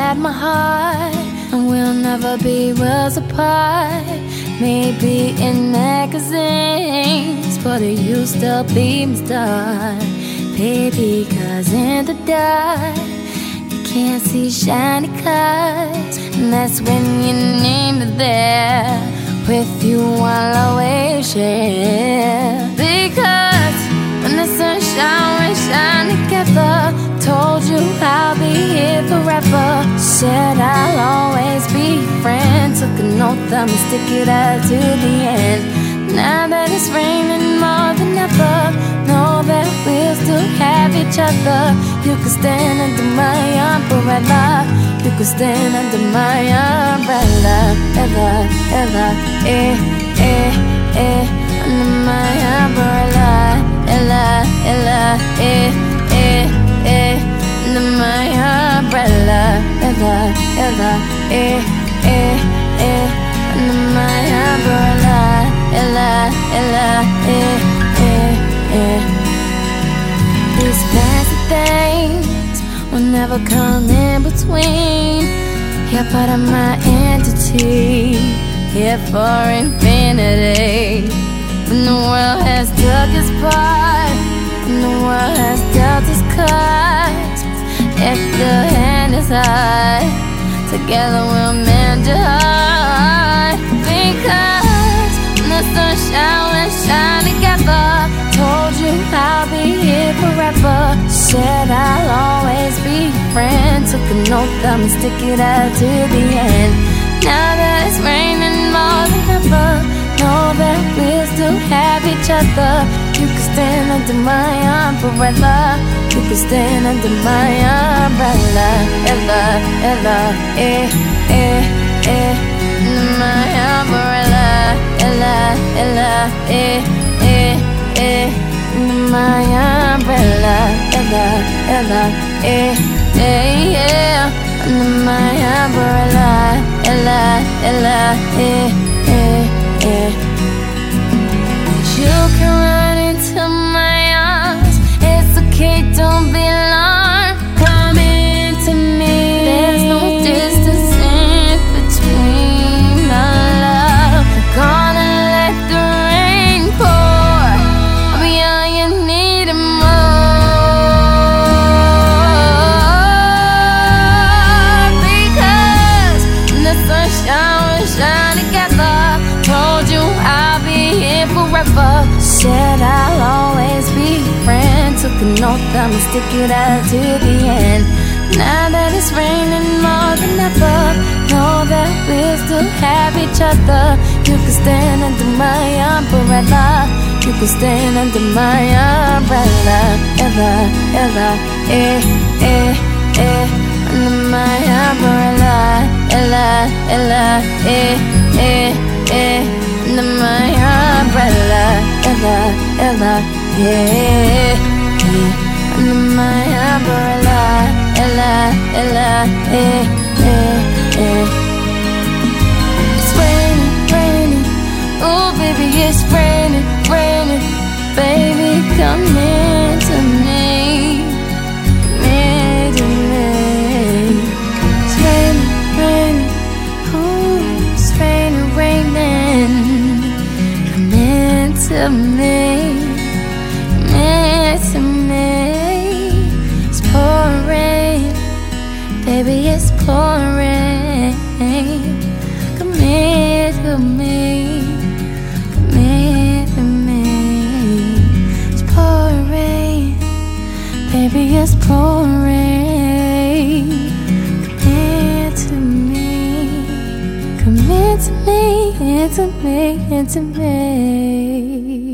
had my heart, and we'll never be worlds apart. Maybe in magazines, but you still be my star, baby. 'Cause in the dark you can't see shiny cars, and that's when you need me there. With you I'll always share. Because when the sunshine we shine together, told you I'll be here forever. Said I'll always be your friend. Took an oath I'ma stick it out to the end. Now that it's raining more than ever, know that we'll still have each other. You can stand under my umbrella. You can stand under my umbrella. Ella, Ella, under my umbrella. Ella, Ella, under my umbrella. Ella, Ella, under my umbrella. Ella, Ella, These fancy things will never come in between. You're part of my entity, here for infinity. When the world has dug its part, when the world has dealt its cards, if the hand is hard, together we'll mend your heart. Because when the sunshine will shine together, told you I'll be here forever. Said I'll always be your friend. Took an oath I'ma stick it out to the end. Now that it's raining more than ever, know that we'll still have each other. You can stand under my umbrella. You can stand under my umbrella. Ella, Ella, under my umbrella. Ella, Ella, under my umbrella. Ella, Ella, under my umbrella. Ella, Ella, You can run into my arms. It's okay, don't be alarmed. Come into me. There's no distance in between our love. I'm gonna let the rain pour. I'll be all you need and more. Because when the sunshine will shine together, told you I'll be here forever. Said I'll always be your friend. Took an oath I'ma stick it out to the end. Now that it's raining more than ever, know that we'll still have each other. You can stand under my umbrella. You can stand under my umbrella. Ella, Ella, under my umbrella. Ella, Ella, under my umbrella. Ella, Ella, under my umbrella. Ella, Ella, It's raining, raining. Oh baby, it's raining, raining. Baby, come into me. Come into me. It's raining, raining. Ooh, it's raining, raining. Come into me. Come into me. It's pouring rain. Baby, it's pouring rain. Come here to me. Come here to me. It's pouring rain. Baby, it's pouring rain. Come here to me. Come here to me, into me, into me.